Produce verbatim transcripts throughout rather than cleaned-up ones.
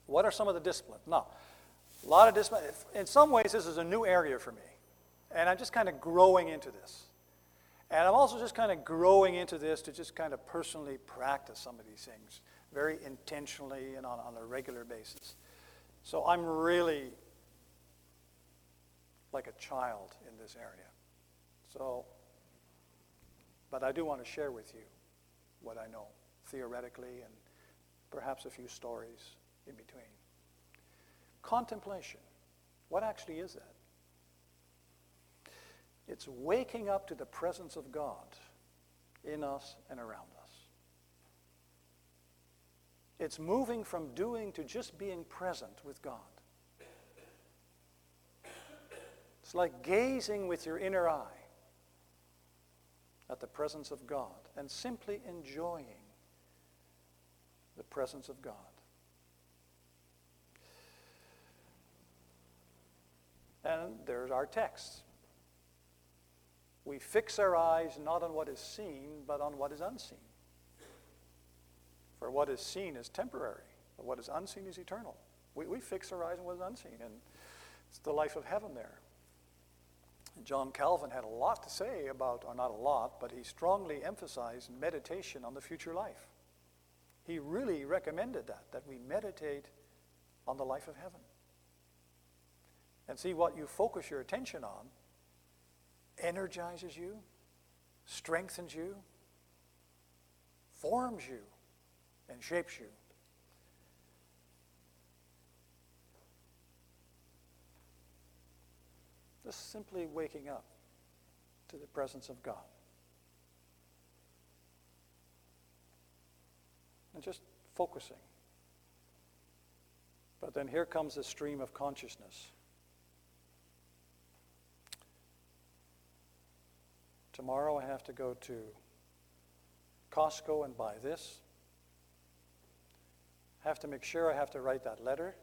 What are some of the disciplines? Now, a lot of discipline. In some ways, this is a new area for me. And I'm just kind of growing into this. And I'm also just kind of growing into this to just kind of personally practice some of these things very intentionally and on, on a regular basis. So I'm really like a child in this area. So, but I do want to share with you what I know theoretically and perhaps a few stories in between. Contemplation. What actually is that? It's waking up to the presence of God in us and around us. It's moving from doing to just being present with God. It's like gazing with your inner eye at the presence of God and simply enjoying the presence of God. And there's our text. We fix our eyes not on what is seen, but on what is unseen. For what is seen is temporary, but what is unseen is eternal. We, we fix our eyes on what is unseen, and it's the life of heaven there. And John Calvin had a lot to say about, or not a lot, but he strongly emphasized meditation on the future life. He really recommended that, that we meditate on the life of heaven. And see, what you focus your attention on energizes you, strengthens you, forms you, and shapes you. Just simply waking up to the presence of God. And just focusing. But then here comes the stream of consciousness. Tomorrow I have to go to Costco and buy this. I have to make sure I have to write that letter.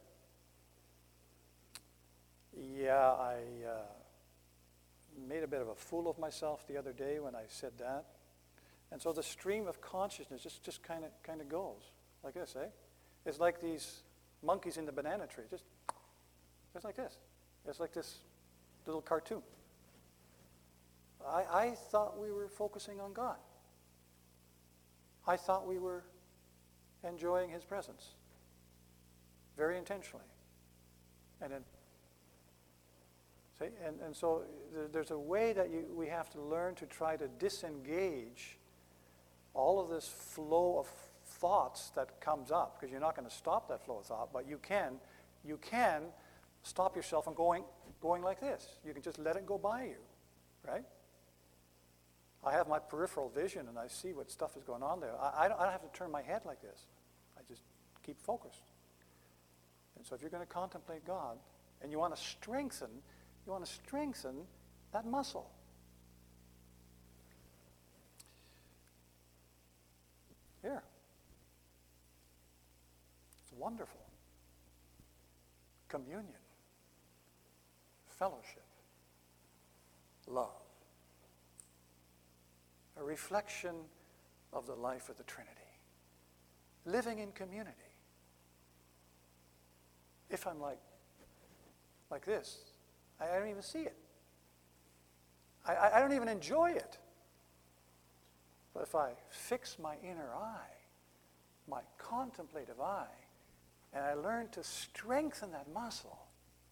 Yeah, I uh, made a bit of a fool of myself the other day when I said that. And so the stream of consciousness just, just kind of kind of goes like this, eh? It's like these monkeys in the banana tree. Just, just like this. It's like this little cartoon. I, I thought we were focusing on God. I thought we were enjoying His presence very intentionally. And then, see, and, and so there's a way that you, we have to learn to try to disengage all of this flow of thoughts that comes up, because you're not going to stop that flow of thought, but you can, you can stop yourself from going, going like this. You can just let it go by you, right? I have my peripheral vision and I see what stuff is going on there. I, I, don't, I don't have to turn my head like this. I just keep focused. And so if you're going to contemplate God and you want to strengthen, you want to strengthen that muscle. Here. It's wonderful. Communion. Fellowship. Love. A reflection of the life of the Trinity. Living in community. If I'm like, like this, I, I don't even see it. I, I don't even enjoy it. But if I fix my inner eye, my contemplative eye, and I learn to strengthen that muscle,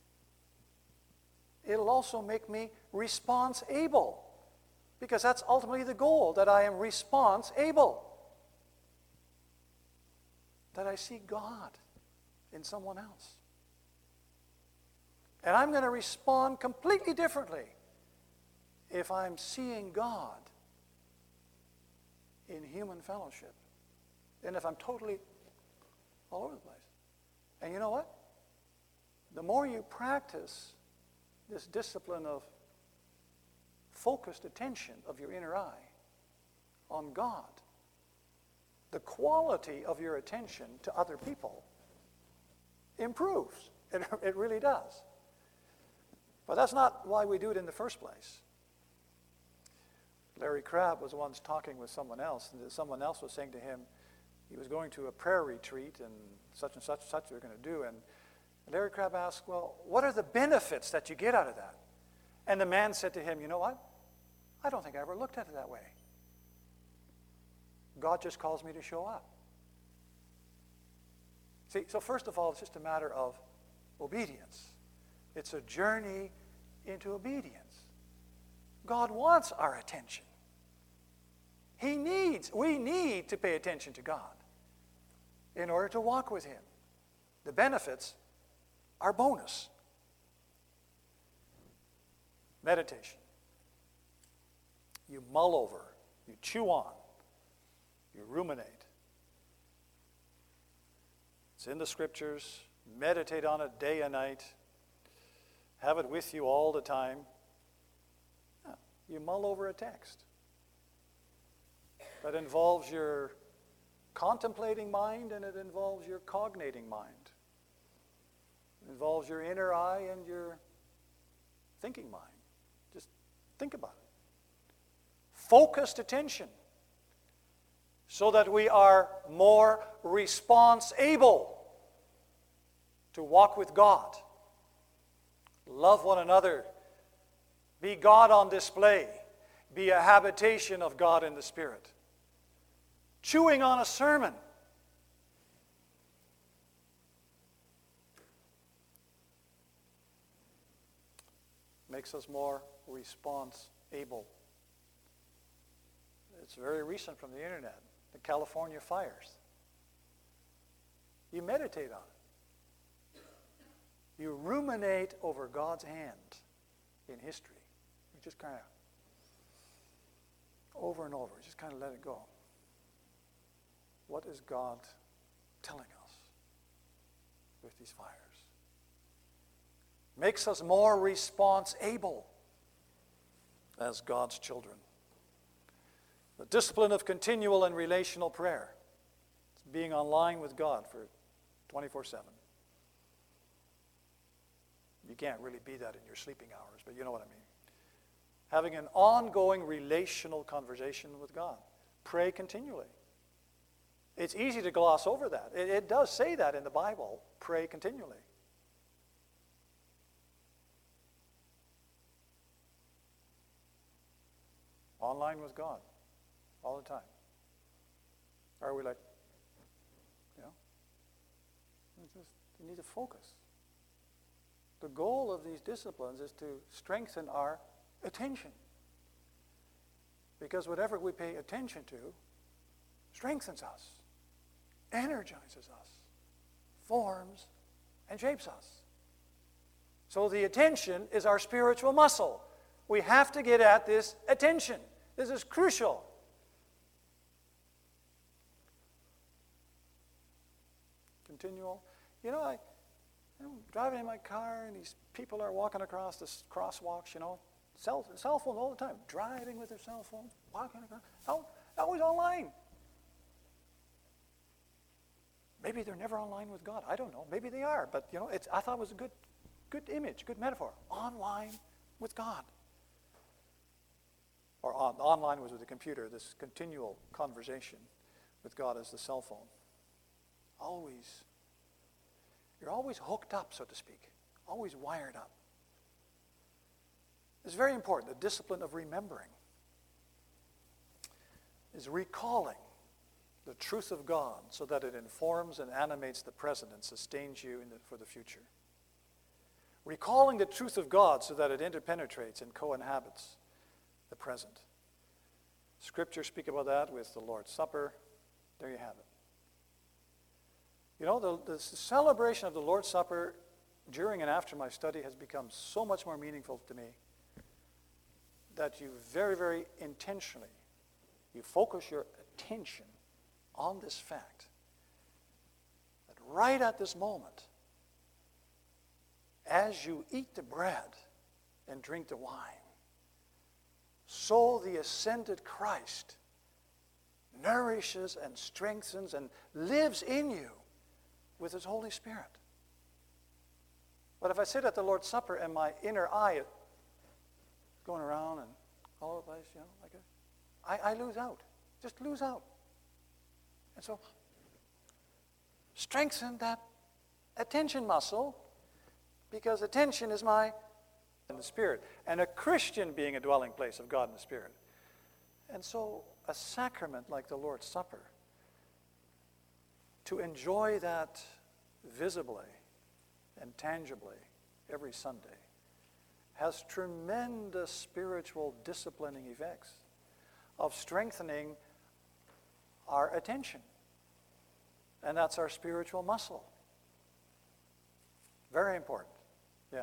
it'll also make me response able. Because that's ultimately the goal, that I am response able. That I see God in someone else. And I'm going to respond completely differently if I'm seeing God in human fellowship. And if I'm totally all over the place. And you know what? The more you practice this discipline of focused attention of your inner eye on God, the quality of your attention to other people improves. It, it really does. But that's not why we do it in the first place. Larry Crabb was once talking with someone else, and someone else was saying to him, he was going to a prayer retreat, and such and such and such we're going to do. And Larry Crabb asked, well, what are the benefits that you get out of that? And the man said to him, you know what? I don't think I ever looked at it that way. God just calls me to show up. See, so first of all, it's just a matter of obedience. It's a journey into obedience. God wants our attention. He needs, we need to pay attention to God in order to walk with Him. The benefits are bonus. Meditation. You mull over, you chew on, you ruminate. It's in the Scriptures. Meditate on it day and night. Have it with you all the time. Yeah, you mull over a text that involves your contemplating mind and it involves your cognating mind. It involves your inner eye and your thinking mind. Just think about it. Focused attention so that we are more response-able to walk with God. Love one another. Be God on display. Be a habitation of God in the Spirit. Chewing on a sermon. Makes us more response-able. It's very recent from the internet. The California fires. You meditate on it. You ruminate over God's hand in history. You just kind of, over and over, just kind of let it go. What is God telling us with these fires? Makes us more response-able as God's children. The discipline of continual and relational prayer. It's being online with God for twenty-four seven. You can't really be that in your sleeping hours, but you know what I mean. Having an ongoing relational conversation with God. Pray continually. It's easy to gloss over that. It, it does say that in the Bible. Pray continually. Online with God. All the time. Are we like, you know, it's just, you need to focus. The goal of these disciplines is to strengthen our attention. Because whatever we pay attention to strengthens us, energizes us, forms, and shapes us. So the attention is our spiritual muscle. We have to get at this attention. This is crucial. Continual. You know, I, I'm driving in my car and these people are walking across the crosswalks, you know, cell, cell phones all the time, driving with their cell phone, walking across, oh, always online. Maybe they're never online with God. I don't know. Maybe they are, but you know, it's, I thought it was a good, good image, good metaphor. Online with God. Or on, online was with the computer, this continual conversation with God as the cell phone. Always. You're always hooked up, so to speak. Always wired up. It's very important. The discipline of remembering is recalling the truth of God so that it informs and animates the present and sustains you in the, for the future. Recalling the truth of God so that it interpenetrates and co-inhabits the present. Scriptures speak about that with the Lord's Supper. There you have it. You know, the, the celebration of the Lord's Supper during and after my study has become so much more meaningful to me that you very, very intentionally, you focus your attention on this fact that right at this moment, as you eat the bread and drink the wine, so the ascended Christ nourishes and strengthens and lives in you with His Holy Spirit. But if I sit at the Lord's Supper and my inner eye is going around and all over the place, you know, like a, I, I lose out. Just lose out. And so, strengthen that attention muscle, because attention is my in the Spirit, and a Christian being a dwelling place of God in the Spirit. And so a sacrament like the Lord's Supper, to enjoy that visibly and tangibly every Sunday, has tremendous spiritual disciplining effects of strengthening our attention. And that's our spiritual muscle. Very important. Yeah.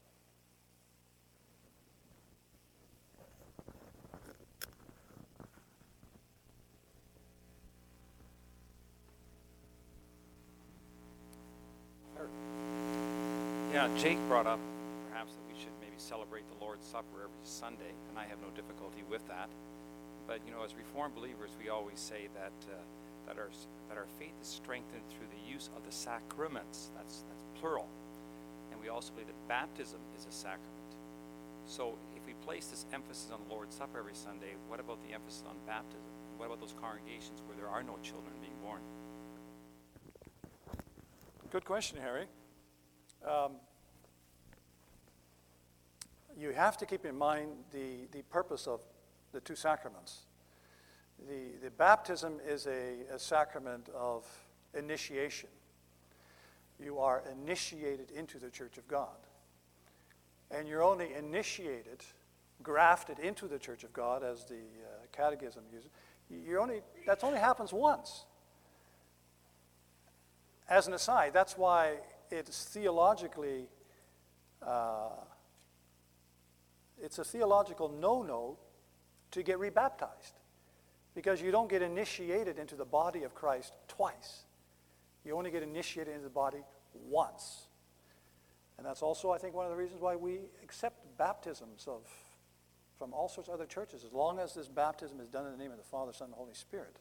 Yeah, Jake brought up perhaps that we should maybe celebrate the Lord's Supper every Sunday, and I have no difficulty with that. But, you know, as Reformed believers, we always say that uh, that our that our faith is strengthened through the use of the sacraments. That's that's plural. And we also believe that baptism is a sacrament. So if we place this emphasis on the Lord's Supper every Sunday, what about the emphasis on baptism? What about those congregations where there are no children being born? Good question, Harry. Um, you have to keep in mind the, the purpose of the two sacraments. The, the baptism is a, a sacrament of initiation. You are initiated into the Church of God. And you're only initiated, grafted into the Church of God, as the uh, Catechism uses. You're only, that only happens once. As an aside, that's why it's theologically, uh, it's a theological no-no to get rebaptized, because you don't get initiated into the body of Christ twice. You only get initiated into the body once. And that's also, I think, one of the reasons why we accept baptisms of from all sorts of other churches, as long as this baptism is done in the name of the Father, Son, and Holy Spirit.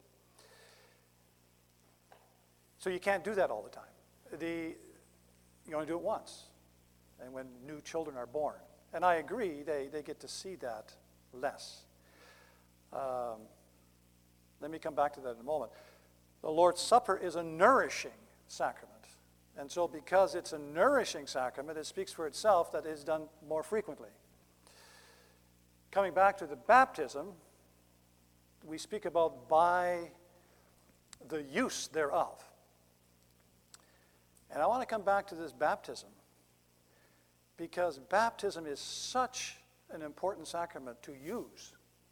So you can't do that all the time. The, you only do it once, and when new children are born. And I agree, they, they get to see that less. Um, let me come back to that in a moment. The Lord's Supper is a nourishing sacrament. And so because it's a nourishing sacrament, it speaks for itself that it is done more frequently. Coming back to the baptism, we speak about by the use thereof. And I want to come back to this baptism, because baptism is such an important sacrament to use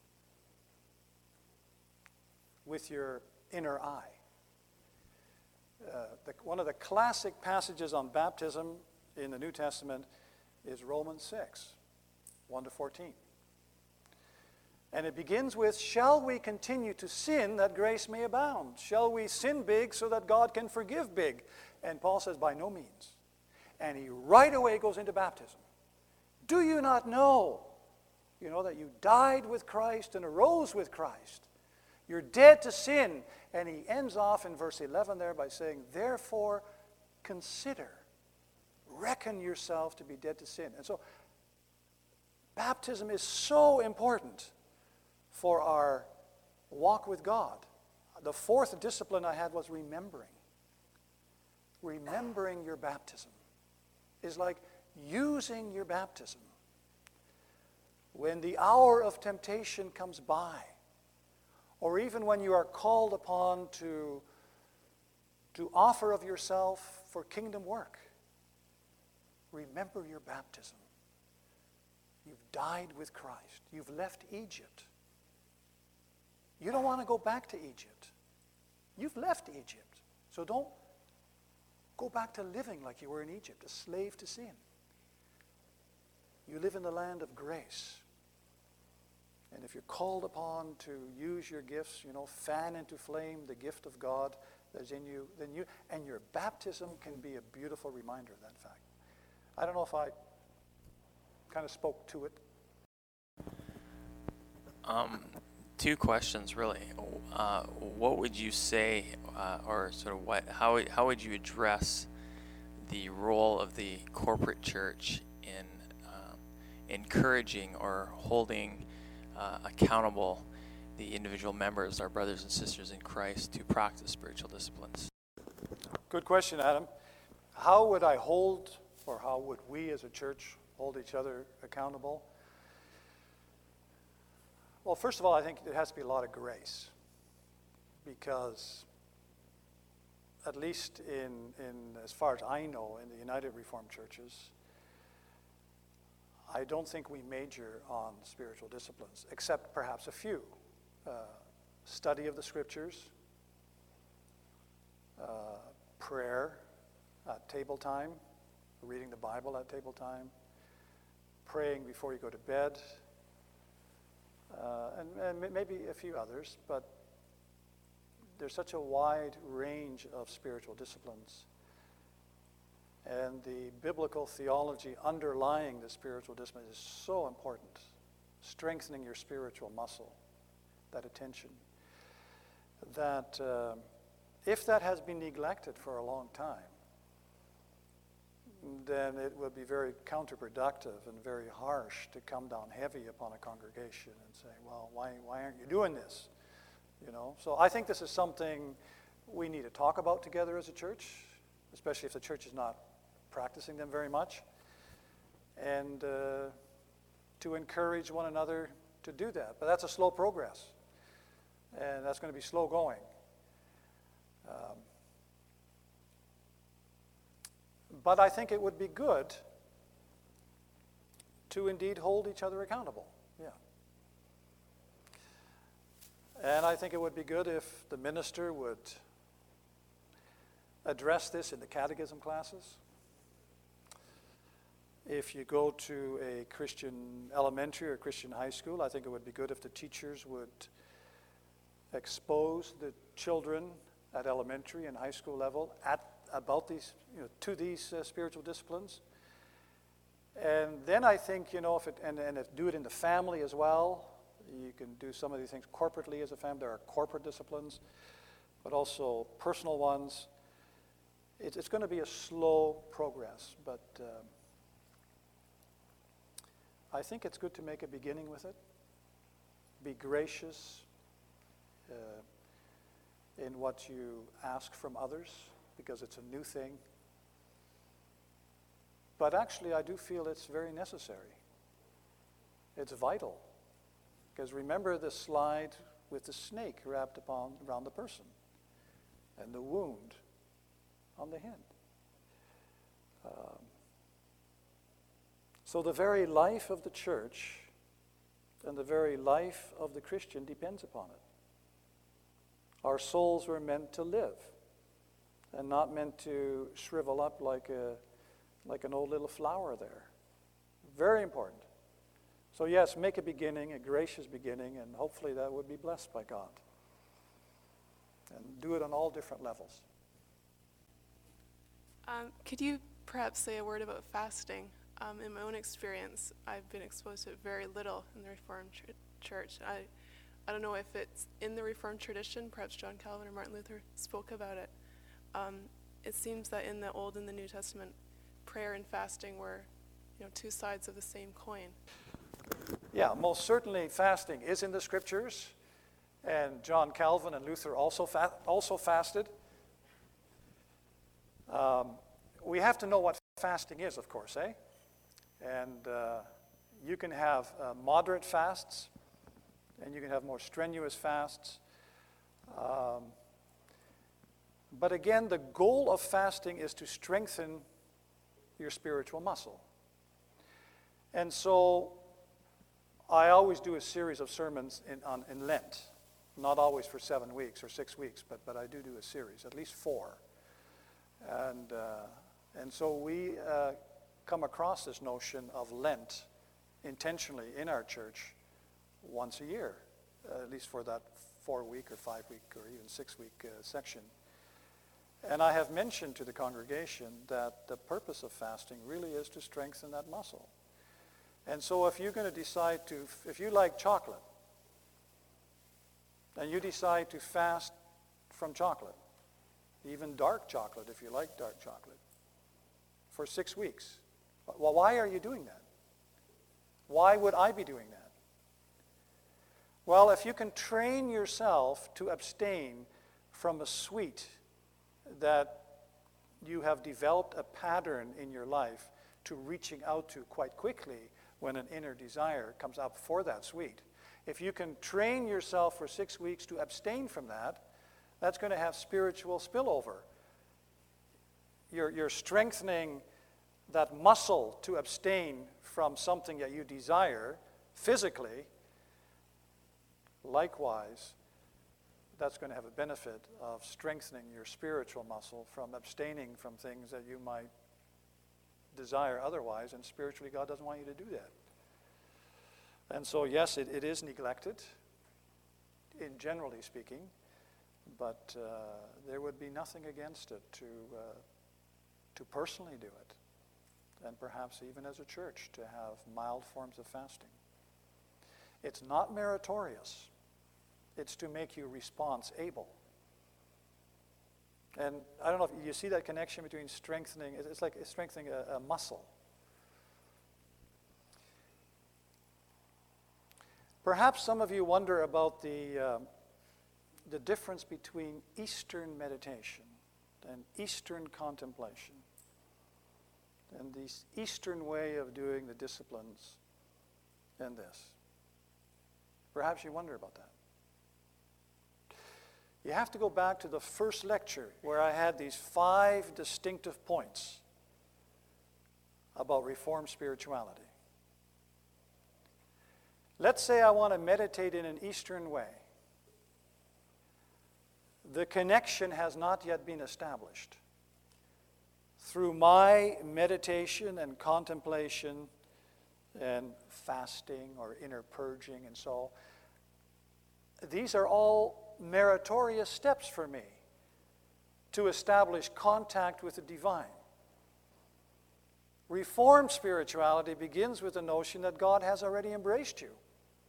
with your inner eye. Uh, the, one of the classic passages on baptism in the New Testament is Romans six, one to fourteen. And it begins with, shall we continue to sin that grace may abound? Shall we sin big so that God can forgive big? And Paul says, by no means. And he right away goes into baptism. Do you not know, you know, that you died with Christ and arose with Christ? You're dead to sin. And he ends off in verse eleven there by saying, therefore consider, reckon yourself to be dead to sin. And so baptism is so important for our walk with God. The fourth discipline I had was remembering. Remembering your baptism is like using your baptism. When the hour of temptation comes by, or even when you are called upon to, to offer of yourself for kingdom work, remember your baptism. You've died with Christ. You've left Egypt. You don't want to go back to Egypt. You've left Egypt. So don't go back to living like you were in Egypt, a slave to sin. You live in the land of grace. And if you're called upon to use your gifts, you know, fan into flame the gift of God that is in you, then you, and your baptism can be a beautiful reminder of that fact. I don't know if I kind of spoke to it. Um, two questions, really. Uh, what would you say, uh, or sort of what, how, how would you address the role of the corporate church in um, encouraging or holding uh, accountable the individual members, our brothers and sisters in Christ, to practice spiritual disciplines? Good question, Adam. How would I hold, or how would we as a church hold each other accountable? Well, first of all, I think there has to be a lot of grace, because at least in, in as far as I know, in the United Reformed churches, I don't think we major on spiritual disciplines, except perhaps a few. Uh, study of the scriptures, uh, prayer at table time, reading the Bible at table time, praying before you go to bed, uh, and, and maybe a few others, but there's such a wide range of spiritual disciplines. And the biblical theology underlying the spiritual discipline is so important, strengthening your spiritual muscle, that attention, that uh, if that has been neglected for a long time, then it would be very counterproductive and very harsh to come down heavy upon a congregation and say, well, why, why aren't you doing this? You know, so I think this is something we need to talk about together as a church, especially if the church is not practicing them very much, and uh, to encourage one another to do that. But that's a slow progress, and that's going to be slow going. Um, but I think it would be good to indeed hold each other accountable. Yeah. And I think it would be good if the minister would address this in the catechism classes. If you go to a Christian elementary or Christian high school, I think it would be good if the teachers would expose the children at elementary and high school level at about these, you know, to these uh, spiritual disciplines. And then I think, you know, if it, and, and if do it in the family as well. You can do some of these things corporately as a family. There are corporate disciplines, but also personal ones. It, it's going to be a slow progress, but um, I think it's good to make a beginning with it. Be gracious uh, in what you ask from others, because it's a new thing. But actually, I do feel it's very necessary. It's vital. Because remember the slide with the snake wrapped upon around the person and the wound on the hand. Um, so the very life of the church and the very life of the Christian depends upon it. Our souls were meant to live and not meant to shrivel up like a like an old little flower there. Very important. So yes, make a beginning, a gracious beginning, and hopefully that would be blessed by God. And do it on all different levels. Um, could you perhaps say a word about fasting? Um, in my own experience, I've been exposed to it very little in the Reformed ch- Church. I, I don't know if it's in the Reformed tradition. Perhaps John Calvin or Martin Luther spoke about it. Um, it seems that in the Old and the New Testament, prayer and fasting were, you know, two sides of the same coin. Yeah, most certainly fasting is in the scriptures, and John Calvin and Luther also fa- also fasted. Um, we have to know what fasting is, of course, eh? And uh, you can have uh, moderate fasts, and you can have more strenuous fasts. Um, but again, the goal of fasting is to strengthen your spiritual muscle. And so I always do a series of sermons in, on, in Lent, not always for seven weeks or six weeks, but, but I do do a series, at least four. And, uh, and so we uh, come across this notion of Lent intentionally in our church once a year, uh, at least for that four-week or five-week or even six-week uh, section. And I have mentioned to the congregation that the purpose of fasting really is to strengthen that muscle. And so if you're going to decide to, if you like chocolate, and you decide to fast from chocolate, even dark chocolate if you like dark chocolate, for six weeks, well, why are you doing that? Why would I be doing that? Well, if you can train yourself to abstain from a sweet that you have developed a pattern in your life to reaching out to quite quickly when an inner desire comes up for that sweet. If you can train yourself for six weeks to abstain from that, that's going to have spiritual spillover. You're, you're strengthening that muscle to abstain from something that you desire physically. Likewise, that's going to have a benefit of strengthening your spiritual muscle from abstaining from things that you might desire otherwise, and spiritually God doesn't want you to do that. And so yes, it, it is neglected, in generally speaking, but uh, there would be nothing against it to, uh, to personally do it, and perhaps even as a church to have mild forms of fasting. It's not meritorious. It's to make you response able. And I don't know if you see that connection between strengthening, it's like strengthening a, a muscle. Perhaps some of you wonder about the, uh, the difference between Eastern meditation and Eastern contemplation, and this Eastern way of doing the disciplines and this. Perhaps you wonder about that. You have to go back to the first lecture where I had these five distinctive points about Reformed spirituality. Let's say I want to meditate in an Eastern way. The connection has not yet been established. Through my meditation and contemplation and fasting or inner purging and so, these are all meritorious steps for me to establish contact with the divine. Reformed spirituality begins with the notion that God has already embraced you.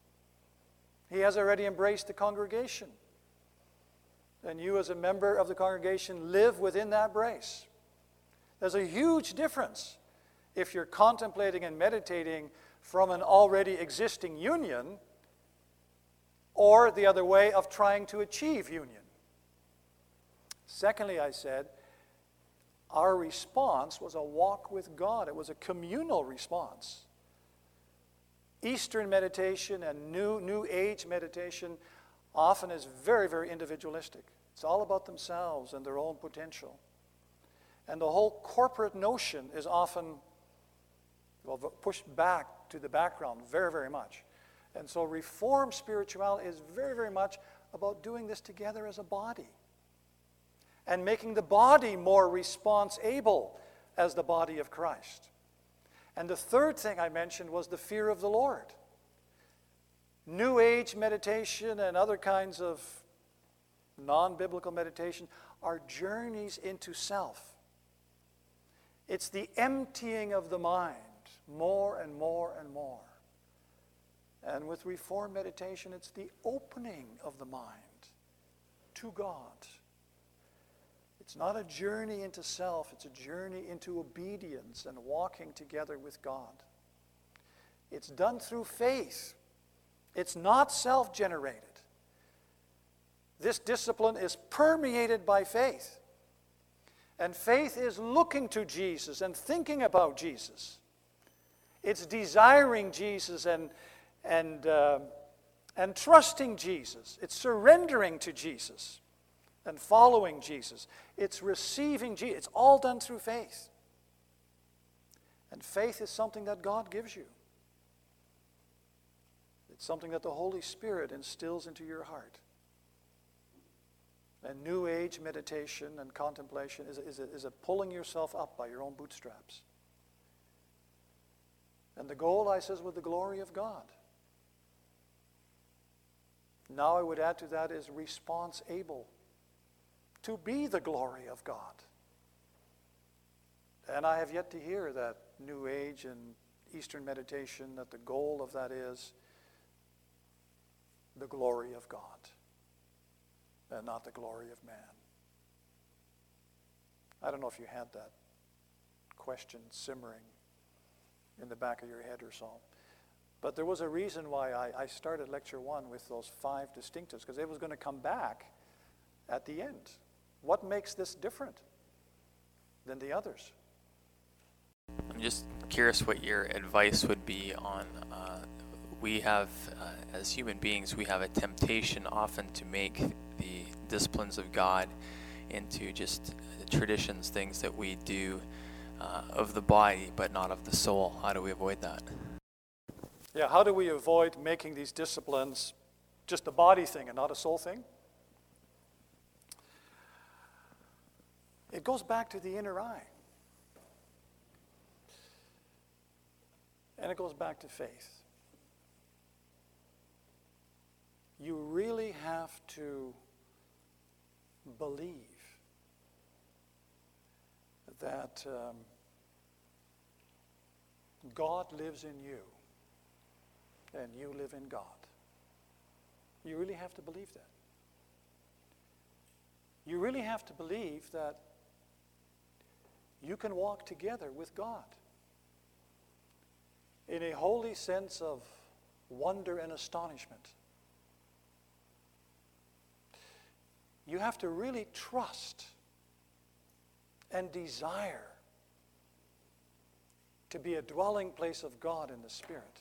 He has already embraced the congregation. And you as a member of the congregation live within that embrace. There's a huge difference if you're contemplating and meditating from an already existing union or the other way of trying to achieve union. Secondly, I said, our response was a walk with God. It was a communal response. Eastern meditation and new, new age meditation often is very, very individualistic. It's all about themselves and their own potential. And the whole corporate notion is often well, pushed back to the background very, very much. And so Reformed spirituality is very, very much about doing this together as a body and making the body more response-able as the body of Christ. And the third thing I mentioned was the fear of the Lord. New Age meditation and other kinds of non-biblical meditation are journeys into self. It's the emptying of the mind more and more and more. And with Reformed meditation, it's the opening of the mind to God. It's not a journey into self, it's a journey into obedience and walking together with God. It's done through faith. It's not self-generated. This discipline is permeated by faith. And faith is looking to Jesus and thinking about Jesus. It's desiring Jesus and, and, uh, and trusting Jesus. It's surrendering to Jesus and following Jesus. It's receiving Jesus. It's all done through faith. And faith is something that God gives you. It's something that the Holy Spirit instills into your heart. And New Age meditation and contemplation is a, is, a, is a pulling yourself up by your own bootstraps. And the goal, I says, with the glory of God. Now I would add to that is response able to be the glory of God. And I have yet to hear that New Age and Eastern meditation, that the goal of that is the glory of God and not the glory of man. I don't know if you had that question simmering in the back of your head or so. But there was a reason why I, I started lecture one with those five distinctives, because it was going to come back at the end. What makes this different? than the others. I'm just curious what your advice would be on, uh, we have, uh, as human beings, we have a temptation often to make the disciplines of God into just traditions, things that we do uh, of the body but not of the soul. How do we avoid that? Yeah, how do we avoid making these disciplines just a body thing and not a soul thing? It goes back to the inner eye. And it goes back to faith. You really have to believe that um, God lives in you and you live in God. You really have to believe that. You really have to believe that you can walk together with God in a holy sense of wonder and astonishment. You have to really trust and desire to be a dwelling place of God in the Spirit.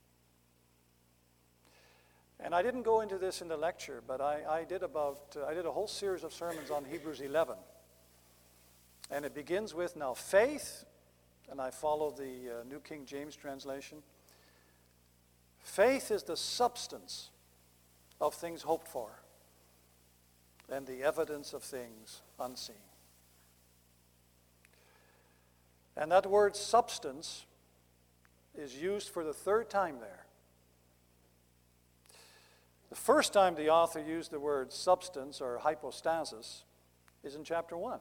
And I didn't go into this in the lecture, but I, I did about uh, I did a whole series of sermons on Hebrews eleven. And it begins with, now faith, and I follow the uh, New King James translation. Faith is the substance of things hoped for and the evidence of things unseen. And that word substance is used for the third time there. The first time the author used the word substance or hypostasis is in chapter one,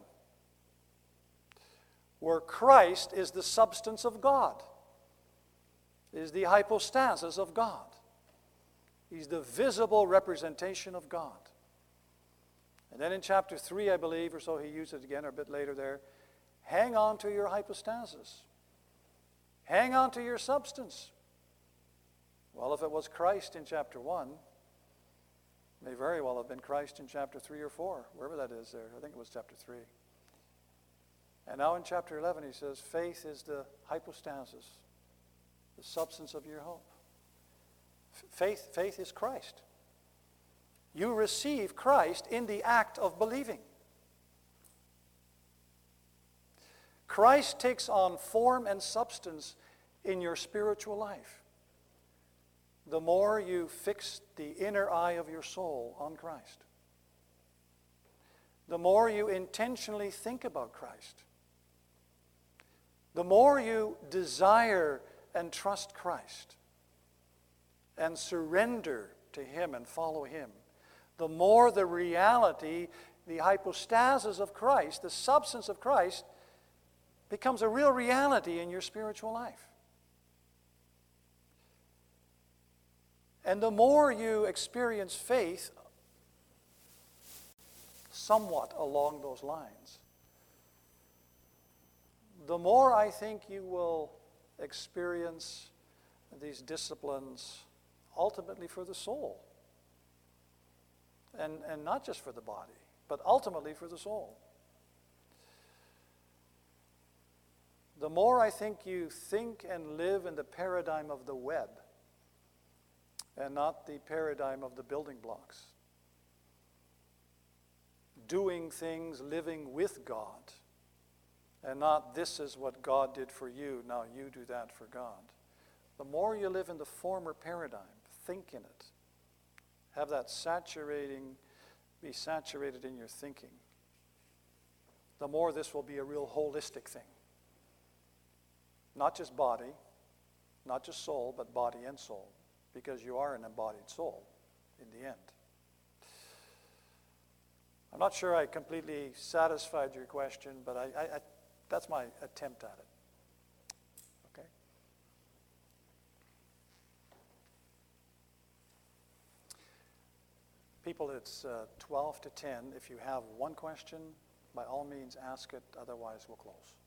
where Christ is the substance of God, is the hypostasis of God. He's the visible representation of God. And then in chapter three, I believe, or so he used it again, or a bit later there, hang on to your hypostasis. Hang on to your substance. Well, if it was Christ in chapter one, it may very well have been Christ in chapter three or four, wherever that is there. I think it was chapter three. And now in chapter eleven, he says, faith is the hypostasis, the substance of your hope. F- faith, faith is Christ. You receive Christ in the act of believing. Christ takes on form and substance in your spiritual life the more you fix the inner eye of your soul on Christ. The more you intentionally think about Christ. The more you desire and trust Christ and surrender to Him and follow Him, the more the reality, the hypostasis of Christ, the substance of Christ, becomes a real reality in your spiritual life. And the more you experience faith somewhat along those lines, the more I think you will experience these disciplines ultimately for the soul. And, and not just for the body, but ultimately for the soul. The more I think you think and live in the paradigm of the web and not the paradigm of the building blocks. Doing things, living with God, and not this is what God did for you, now you do that for God. The more you live in the former paradigm, think in it, have that saturating, be saturated in your thinking, the more this will be a real holistic thing. Not just body, not just soul, but body and soul, because you are an embodied soul in the end. I'm not sure I completely satisfied your question, but I, I, I, that's my attempt at it. Okay? People, it's uh, twelve to ten. If you have one question, by all means ask it, otherwise we'll close.